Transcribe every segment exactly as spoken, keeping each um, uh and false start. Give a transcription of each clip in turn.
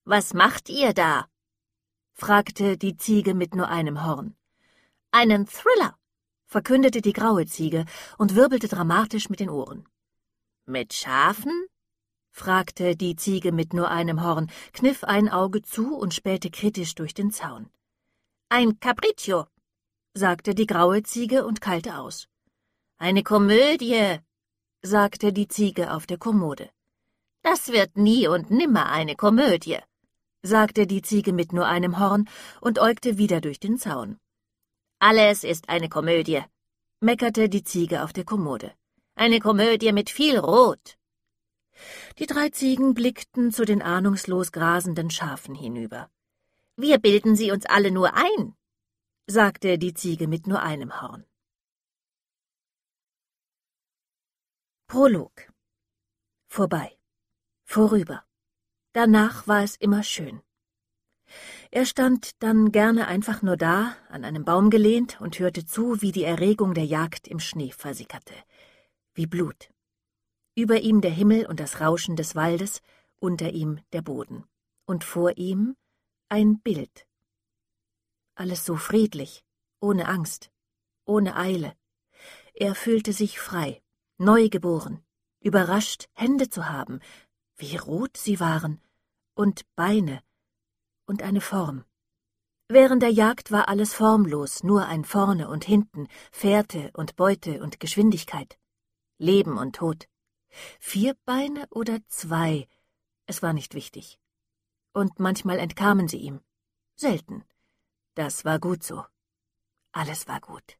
Was macht ihr da?« fragte die Ziege mit nur einem Horn. »Einen Thriller«, verkündete die graue Ziege und wirbelte dramatisch mit den Ohren. »Mit Schafen?« fragte die Ziege mit nur einem Horn, kniff ein Auge zu und spähte kritisch durch den Zaun. »Ein Capriccio«, sagte die graue Ziege und keilte aus. »Eine Komödie«, sagte die Ziege auf der Kommode. »Das wird nie und nimmer eine Komödie«, sagte die Ziege mit nur einem Horn und äugte wieder durch den Zaun. »Alles ist eine Komödie«, meckerte die Ziege auf der Kommode. »Eine Komödie mit viel Rot.« Die drei Ziegen blickten zu den ahnungslos grasenden Schafen hinüber. »Wir bilden sie uns alle nur ein«, sagte die Ziege mit nur einem Horn. Prolog. Vorbei. Vorüber. Danach war es immer schön. Er stand dann gerne einfach nur da, an einem Baum gelehnt und hörte zu, wie die Erregung der Jagd im Schnee versickerte. Wie Blut. Über ihm der Himmel und das Rauschen des Waldes, unter ihm der Boden. Und vor ihm ein Bild. Alles so friedlich, ohne Angst, ohne Eile. Er fühlte sich frei, neugeboren, überrascht, Hände zu haben, wie rot sie waren, und Beine und eine Form. Während der Jagd war alles formlos, nur ein Vorne und Hinten, Fährte und Beute und Geschwindigkeit. Leben und Tod. Vier Beine oder zwei, es war nicht wichtig. Und manchmal entkamen sie ihm. Selten. Das war gut so. Alles war gut.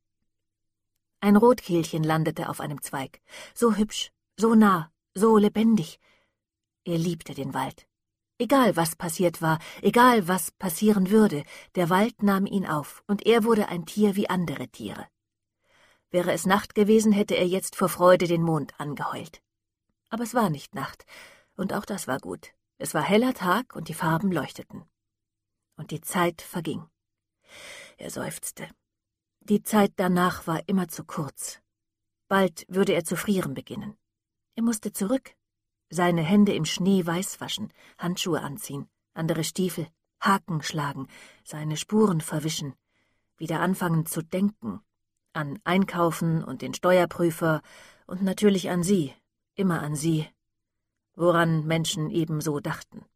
Ein Rotkehlchen landete auf einem Zweig. So hübsch, so nah, so lebendig. Er liebte den Wald. Egal, was passiert war, egal, was passieren würde, der Wald nahm ihn auf, und er wurde ein Tier wie andere Tiere. Wäre es Nacht gewesen, hätte er jetzt vor Freude den Mond angeheult. Aber es war nicht Nacht, und auch das war gut. Es war heller Tag, und die Farben leuchteten. Und die Zeit verging. Er seufzte. Die Zeit danach war immer zu kurz. Bald würde er zu frieren beginnen. Er musste zurück. Seine Hände im Schnee weiß waschen, Handschuhe anziehen, andere Stiefel, Haken schlagen, seine Spuren verwischen, wieder anfangen zu denken, an Einkaufen und den Steuerprüfer und natürlich an sie, immer an sie, woran Menschen ebenso dachten.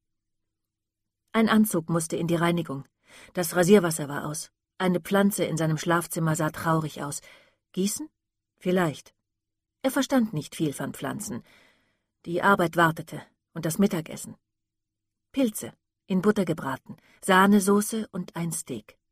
Ein Anzug musste in die Reinigung, das Rasierwasser war aus, eine Pflanze in seinem Schlafzimmer sah traurig aus. Gießen? Vielleicht. Er verstand nicht viel von Pflanzen. Die Arbeit wartete und das Mittagessen. Pilze, in Butter gebraten, Sahnesoße und ein Steak.